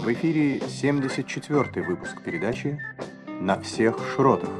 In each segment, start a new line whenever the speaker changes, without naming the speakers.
В эфире 74-й выпуск передачи «На всех шротах».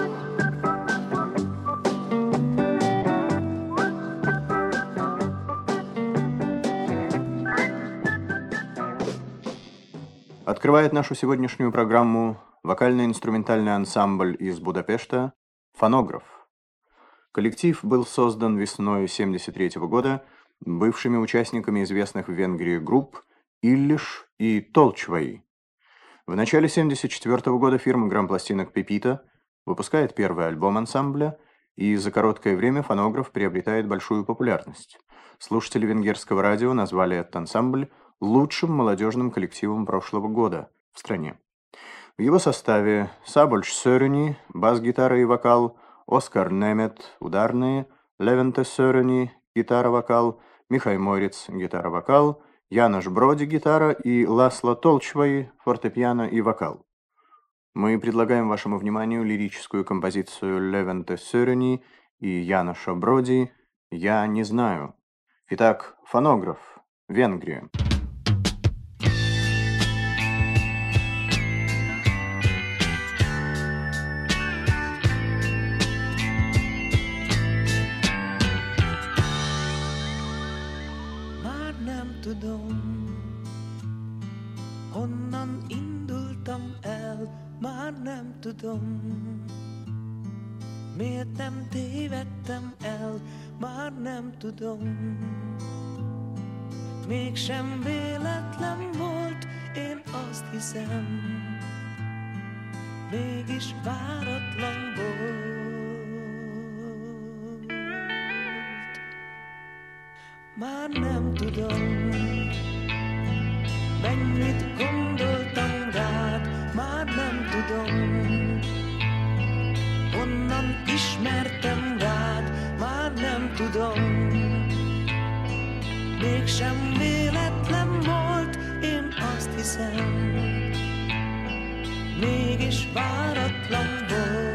Открывает нашу сегодняшнюю программу вокально-инструментальный ансамбль из Будапешта «Фонограф». Коллектив был создан весной 1973 года бывшими участниками известных в Венгрии групп Иллиш и Толчвай. В начале 1974 года фирма грампластинок Пепита выпускает первый альбом ансамбля, и за короткое время «Фонограф» приобретает большую популярность. Слушатели венгерского радио назвали этот ансамбль лучшим молодежным коллективом прошлого года в стране. В его составе Szabolcs Szörnyi, бас-гитара и вокал, Оскар Немет, ударные, Левенте Szörnyi, гитара-вокал, Михай Морец, гитара-вокал, Янош Броди, гитара и Ласло Толчвай, фортепиано и вокал. Мы предлагаем вашему вниманию лирическую композицию Левенте Szörnyi и Яноша Броди «Я не знаю». Итак, «Фонограф», Венгрия.
Honnan indultam el, már nem tudom. Miért nem tévedtem el, már nem tudom. Mégsem véletlen volt, én azt hiszem. Mégis váratlan volt. Már nem tudom. Mennyit gondoltam rád, már nem tudom. Honnan ismertem rád, már nem tudom. Mégsem véletlen volt, én azt hiszem. Mégis váratlan volt.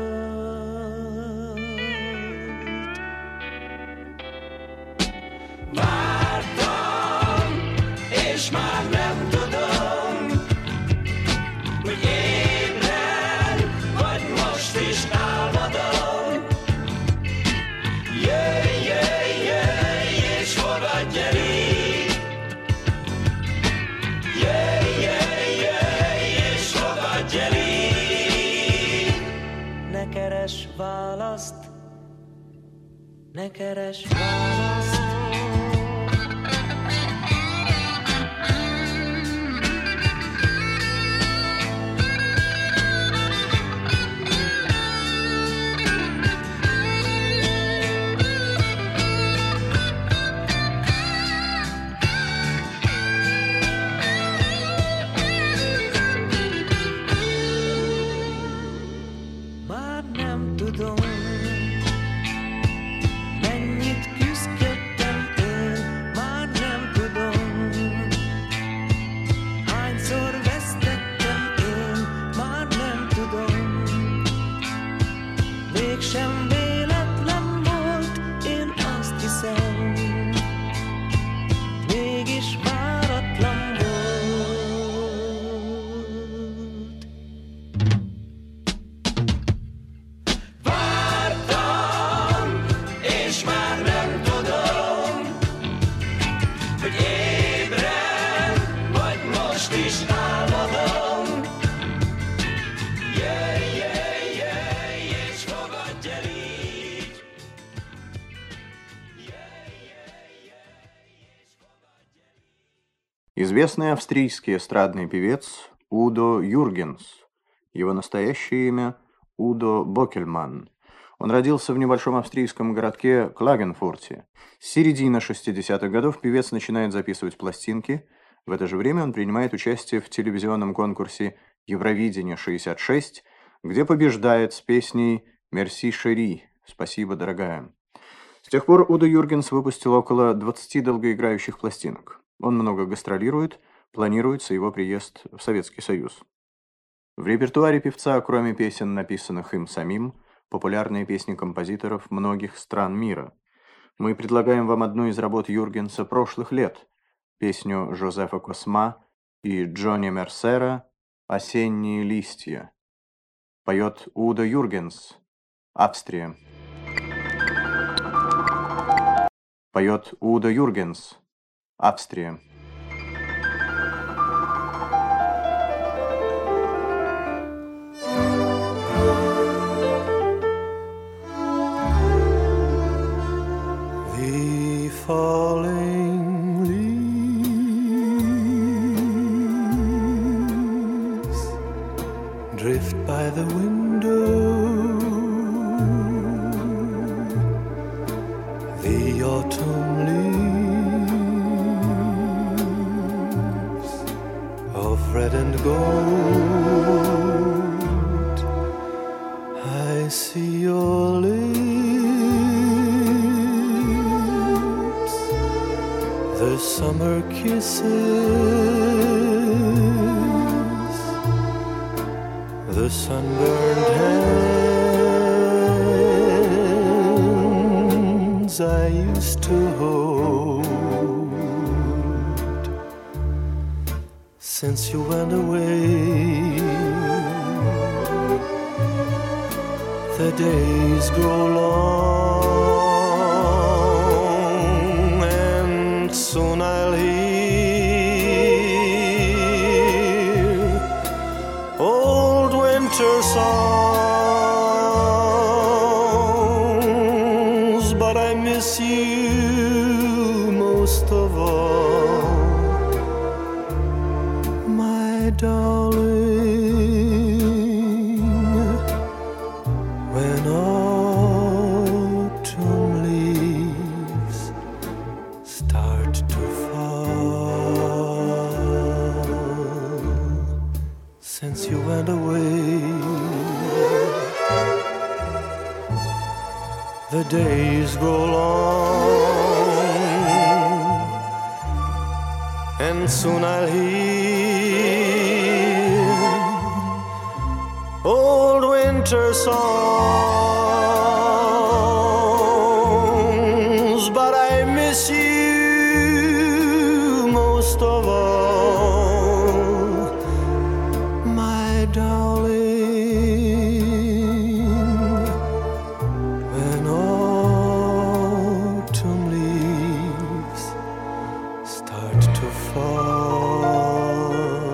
Vártam, és már nem tudom, hogy ébren, vagy most is álmodom. Jöjj, jöjj, jöjj, és fogadj el így. Jöjj, jöjj, jöjj, és fogadj el így. Ne keresd választ, ne keresd választ.
Известный австрийский эстрадный певец Удо Юргенс. Его настоящее имя Удо Бокельман. Он родился в небольшом австрийском городке Клагенфурте. С середины 60-х годов певец начинает записывать пластинки. В это же время он принимает участие в телевизионном конкурсе «Евровидение-66», где побеждает с песней «Мерси, шери» «Спасибо, дорогая». С тех пор Удо Юргенс выпустил около 20 долгоиграющих пластинок. Он много гастролирует, планируется его приезд в Советский Союз. В репертуаре певца, кроме песен, написанных им самим, популярные песни композиторов многих стран мира. Мы предлагаем вам одну из работ Юргенса прошлых лет, песню Жозефа Косма и Джонни Мерсера «Осенние листья». Поет Удо Юргенс, Австрия. Поет Удо Юргенс, Австрия.
The falling leaves drift by the window. The autumn leaves of red and gold. I see your lips, the summer kisses, the sunburned hands I used to hold. Since you went away, the days grow long, and soon I'll hear old winter songs, but I miss you most of all, my darling. When autumn leaves start to fall, since you went away, the days grow long, and soon I'll hear old winter songs, but I miss you most of all, my darling. When autumn leaves start to fall,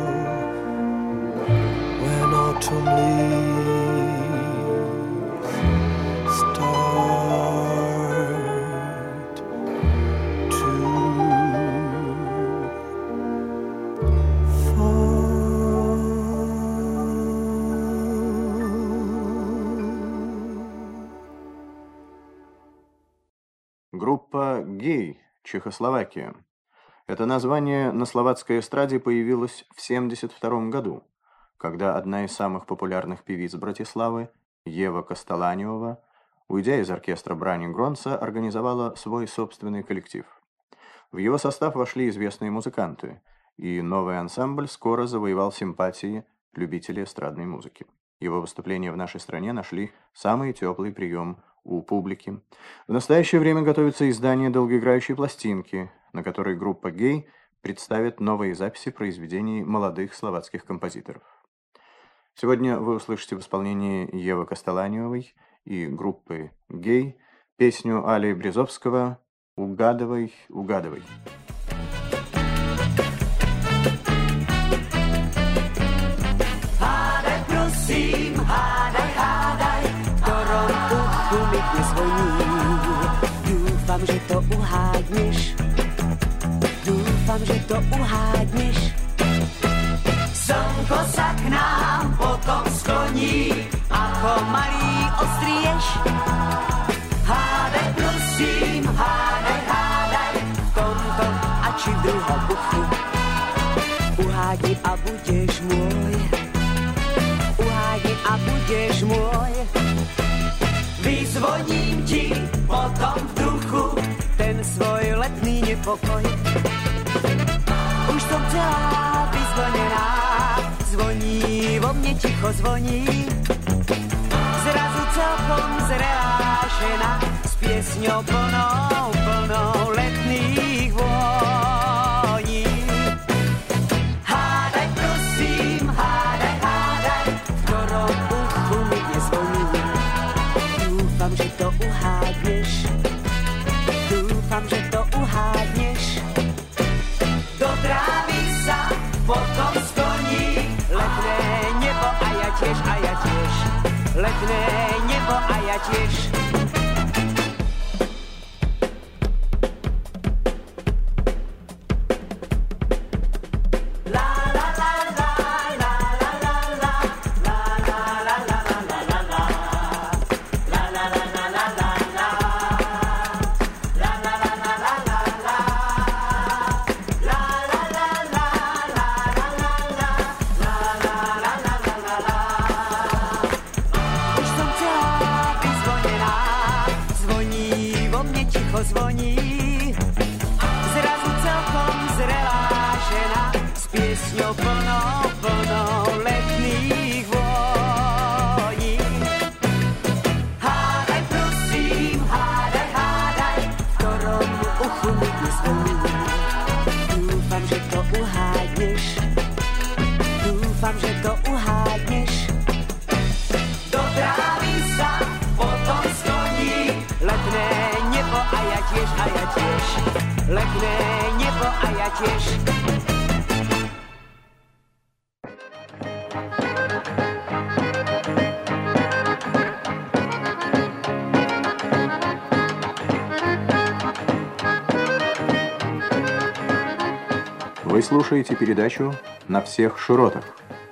when autumn leaves start to
Группа «Гей», Чехословакия. Это название на словацкой эстраде появилось в 1972 году, когда одна из самых популярных певиц Братиславы, Ева Костоланева, уйдя из оркестра Брани Гронца, организовала свой собственный коллектив. В его состав вошли известные музыканты, и новый ансамбль скоро завоевал симпатии любителей эстрадной музыки. Его выступления в нашей стране нашли самый теплый прием у публики. В настоящее время готовится издание долгоиграющей пластинки, на которой группа «Гей» представит новые записи произведений молодых словацких композиторов. Сегодня вы услышите в исполнении Евы Костоланевой и группы «Гей» песню Али Брезовского «Угадывай, угадывай».
Hádaj, prosím, hádaj, hádaj, Torontu umytne zvoní. Dúfam, že to uhádneš, dúfam, že to uhádneš. Slnko sa k nám potom skloní, ako malý ostrieš. Hádaj, prosím, hádaj, hádaj, v tomto a či v druhom buchu. Uhádni a budeš môj, uhádni a budeš môj. Vyzvoním ti potom v duchu ten svoj letný nepokoj. Už som celá vyzvonená, zvoní, vo mne ticho zvoní. Zrazu celkom zrelášená, s piesňou plnou, plnou letných vôní. uhádneš. Dúfam, že to uhádneš. Do trávy sa potom skloní letné nebo a ja tiež, a ja tiež. Letné nebo a ja tiež. Zvoní, zrazu celkom zrelá žena s piesňou plnou letných vôní. Hádaj, prosím, hádaj, v ktorom uchu mi dnes zvoní. Dúfam, že to uhádneš. Dúfam, že to uhádneš. Do trávy sa potom skloní letné nebo a ja tiež, a ja tiež. Letné nebo a ja tiež.
Вы слушаете передачу «На всех широтах».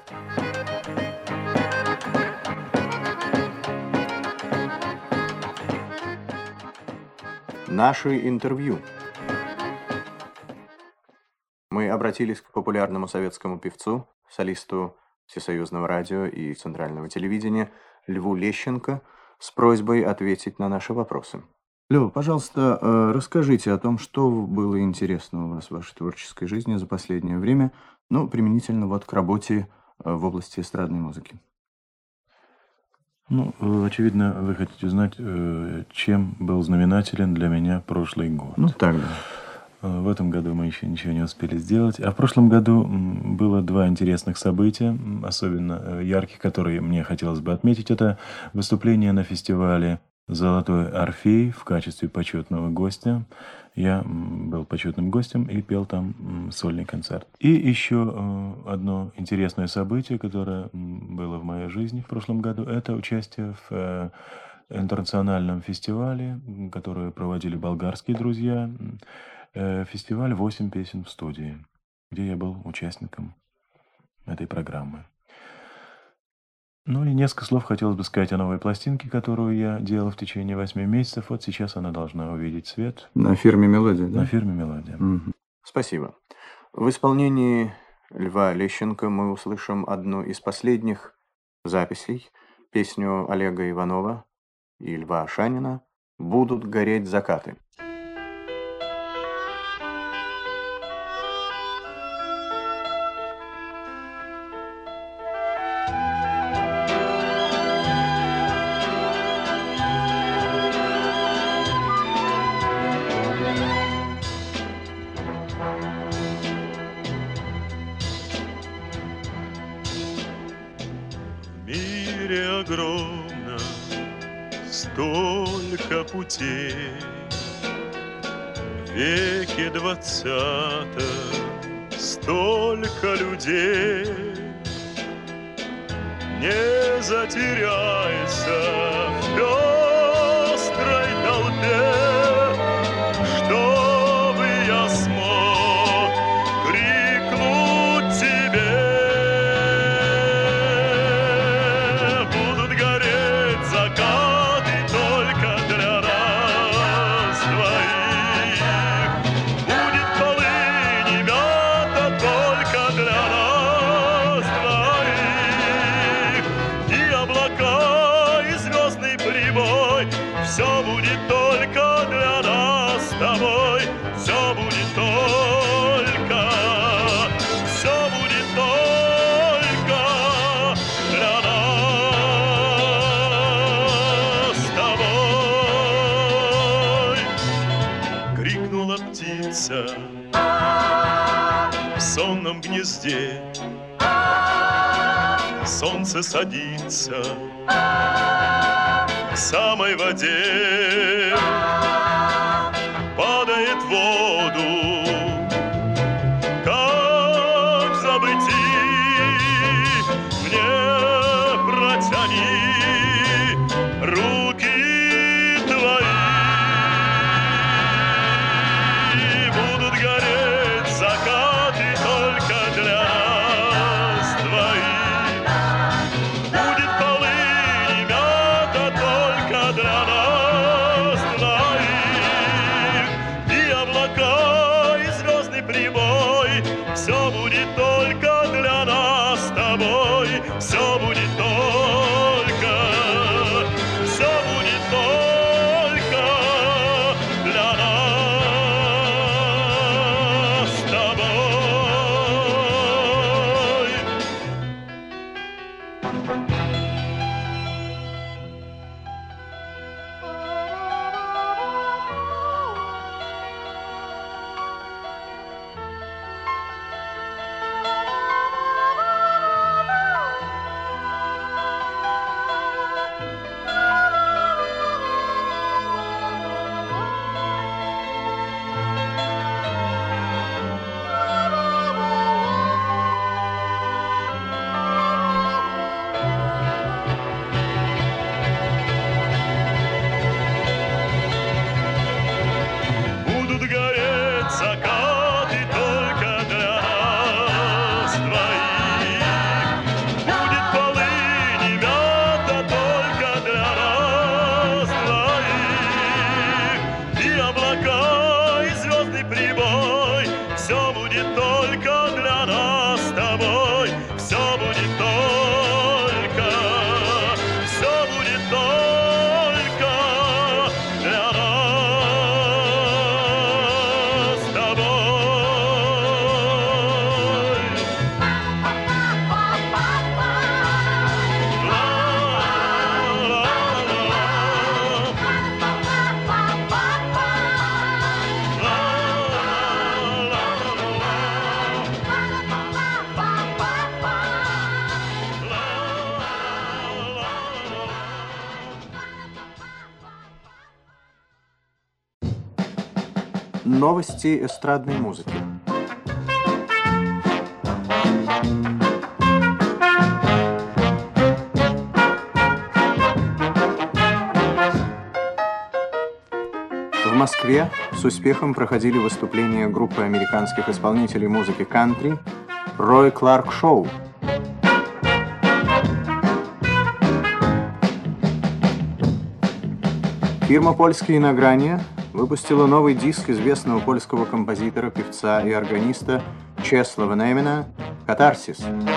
Наши интервью. Мы обратились к популярному советскому певцу, солисту Всесоюзного радио и Центрального телевидения Льву Лещенко с просьбой ответить на наши вопросы. Лёва, пожалуйста, расскажите о том, что было интересно у вас в вашей творческой жизни за последнее время, ну, применительно вот к работе в области эстрадной музыки.
Ну, очевидно, вы хотите узнать, чем был знаменателен для меня прошлый год.
Ну, так, да.
В этом году мы еще ничего не успели сделать. А в прошлом году было два интересных события, особенно ярких, которые мне хотелось бы отметить. Это выступление на фестивале «Золотой Орфей» в качестве почетного гостя. Я был почетным гостем и пел там сольный концерт. И еще одно интересное событие, которое было в моей жизни в прошлом году, это участие в интернациональном фестивале, который проводили болгарские друзья. Фестиваль «8 песен в студии», где я был участником этой программы. Ну и несколько слов хотелось бы сказать о новой пластинке, которую я делал в течение 8 месяцев. Вот сейчас она должна увидеть свет.
На фирме «Мелодия», да?
На фирме «Мелодия».
Угу. Спасибо. В исполнении Льва Лещенко мы услышим одну из последних записей, песню Олега Иванова и Льва Ашанина «Будут гореть закаты».
Огромно, столько путей в веке 20 столько людей. Не затеряйся в пестрой толпе, чтобы я смог крикнуть тебе. Все будет только для нас с тобой. Все будет только для нас с тобой. Крикнула птица в сонном гнезде. Солнце садится, к самой воде, падает в воду. Как забыти, мне протяни руки твои. Будут гореть закаты только для нас двоих. Будет полынь и мята только для нас двоих. И облака, и звездный прибой, все будет только для нас с тобой. Все будет только для нас с тобой. Будут гореть закаты только для нас двоих. Будет полынь и мята только для нас двоих. И облака, и звездный прибой, все будет только для нас с тобой. Все будет только для нас с тобой.
Новости эстрадной музыки. В Москве с успехом проходили выступления группы американских исполнителей музыки кантри Рой Кларк Шоу. Фирма «Польские награния» выпустила новый диск известного польского композитора, певца и органиста Czesława Niemena «Катарсис».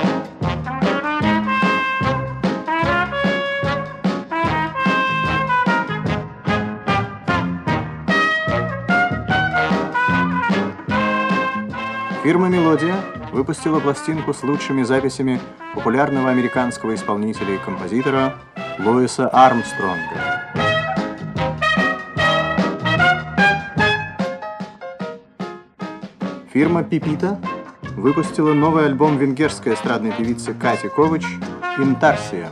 Фирма «Мелодия» выпустила пластинку с лучшими записями популярного американского исполнителя и композитора Луиса Армстронга. Фирма «Пипита» выпустила новый альбом венгерской эстрадной певицы Кати Ковач «Интарсия».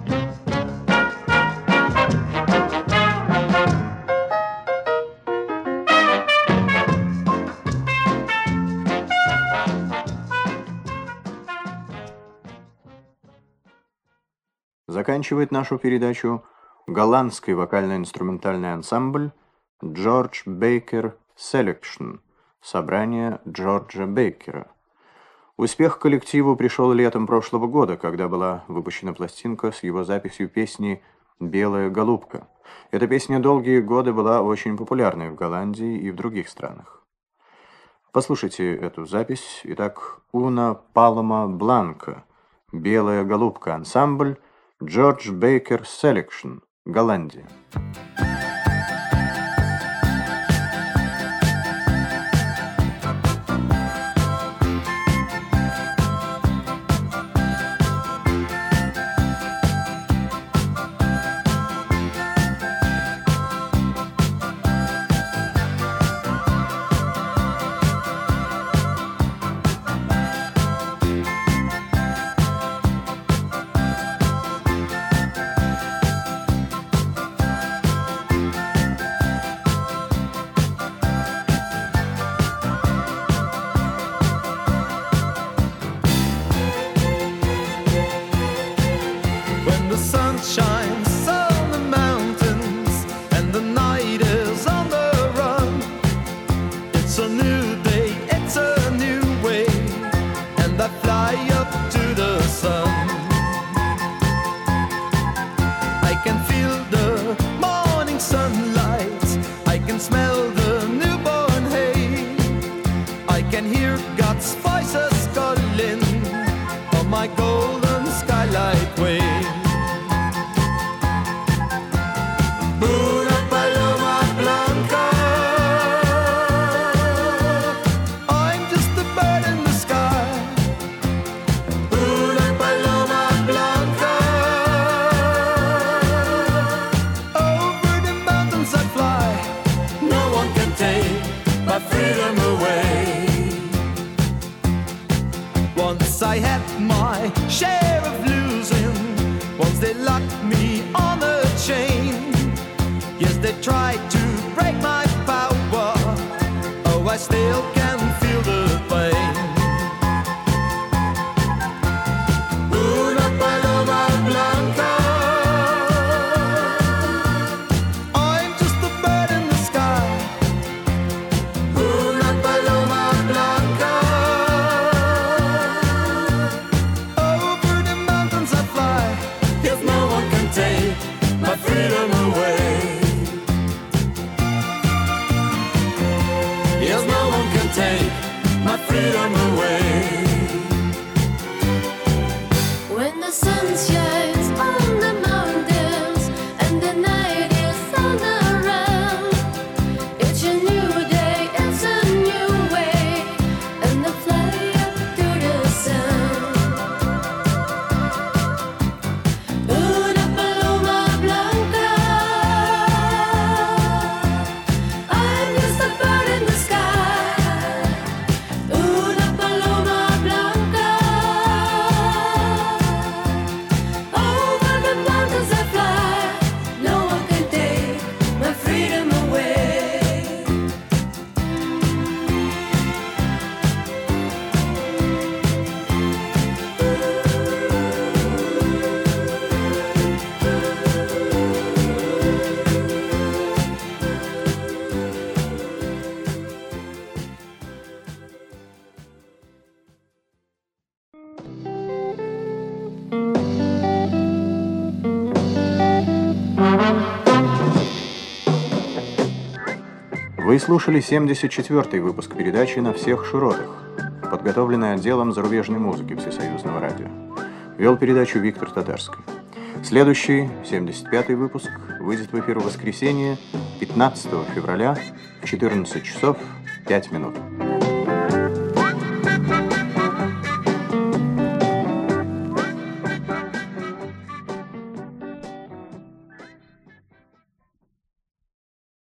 Заканчивает нашу передачу голландский вокально-инструментальный ансамбль George Baker Selection, собрание Джорджа Бейкера. Успех коллективу пришел летом прошлого года, когда была выпущена пластинка с его записью песни «Белая голубка». Эта песня долгие годы была очень популярной в Голландии и в других странах. Послушайте эту запись. Итак, «Una Paloma Blanca», «Белая голубка», ансамбль George Baker Selection, Голландия.
I had my share of losing. Once they locked me on a chain. Yes, they tried to break my power. Oh, I still can feel the pain. Una paloma blanca. I'm just a bird in the sky. Una paloma blanca. Over the mountains I fly. Yes, no one can take my freedom away. Yes, no one can take my freedom away.
When the sun shines on the mountains and the night is on around, it's a new day, it's a new way, and I fly up to the sun. Una paloma blanca. I'm just a bird in the sky. Una paloma blanca. Over the mountains I fly. No one can take my freedom away.
Вы слушали 74-й выпуск передачи «На всех широтах», подготовленный отделом зарубежной музыки Всесоюзного радио. Вел передачу Виктор Татарский. Следующий, 75-й выпуск, выйдет в эфир в воскресенье 15 февраля в 14 часов 5 минут.